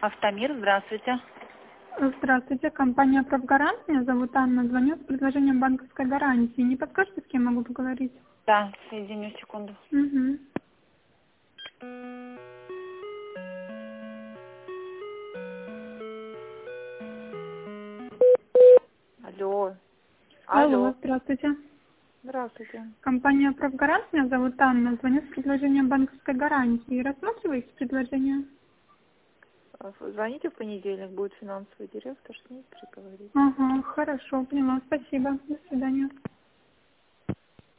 Автомир, здравствуйте. Здравствуйте, компания «Правгарант». Меня зовут Анна. Звоню с предложением банковской гарантии. Не подскажете, с кем могу поговорить? Да, соединю, секунду. Угу. Алло. Алло, Алло. здравствуйте. Здравствуйте. Компания «Правгарант». Меня зовут Анна. Звоню с предложением банковской гарантии. Рассматриваете предложение? Звоните в понедельник, будет финансовый директор, с ней переговорить. Ага, хорошо, поняла. Спасибо. До свидания.